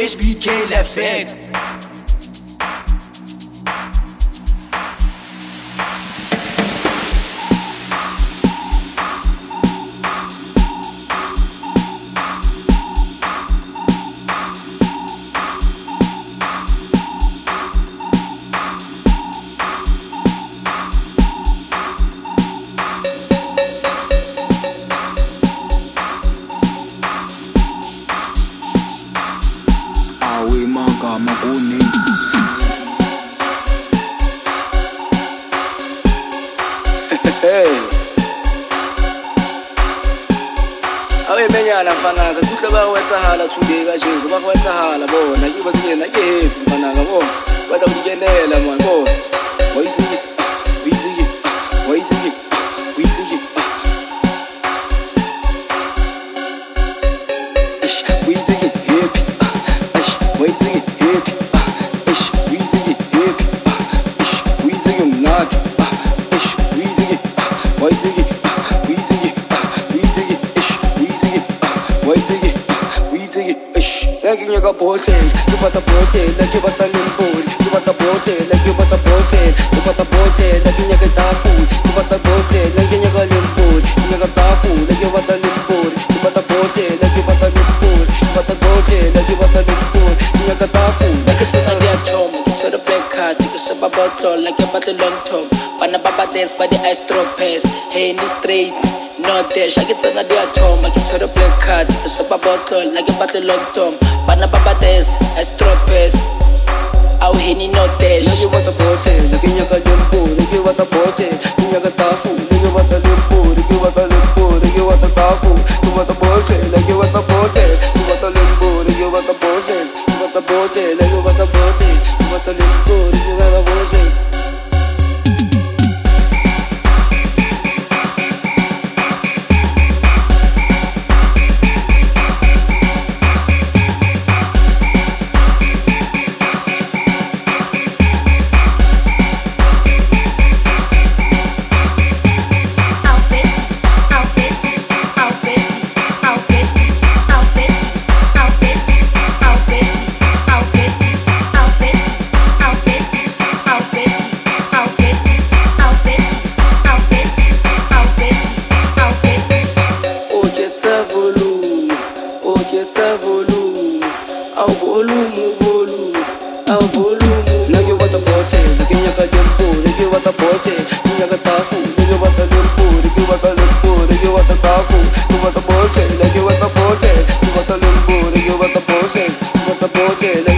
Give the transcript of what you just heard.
HBK la fête. Awe menyana mfanaka kuhle bakwetsahala today kanje kuba kwetsahala bona kiba singena ke happy mfanaka bona kwata ulikenela man bona wayisiki wayisiki wayisiki wayisiki wayisiki happy wayisiki happy wayisiki happy wayisiki mnati wayisiki wayisiki Like you got both head, you got a both head, like you got a limbo, you got a both head, like you got a both head, you got a both head, like you got a food, you got a both head, like you got a limbo, you got a food, like you got a limbo, you got a both head, like you got a limbo, you got a both head, like you got a limbo, you got a food, like it's an idea tom, to the black card, you can sub a bottle, like you got a long top, Pana Baba dance by the ice drop pass, hey, ni straight. No dash, I get another atom. I get to the black card, the super bottle, like a battle long tom. Bana baba des, I strop pass. I'll hit no dash. Like you want a bote, like you got limbo, like you want a bote, you got a tafu, like you want a limbo, like you want a limbo, like you want a tafu, you want a bote, like you want a bote, you want a limbo, like you want a bote, you want a bote, like you want a bote, you want a limbo, like you want a bote. Like you want a bote, like you got a limbo, like you want a bote, you got a tafu, like you want a limbo, like you want a limbo, like you want a tafu, you want a bote, like you want a bote, you want a limbo, like you want a bote, you want a bote.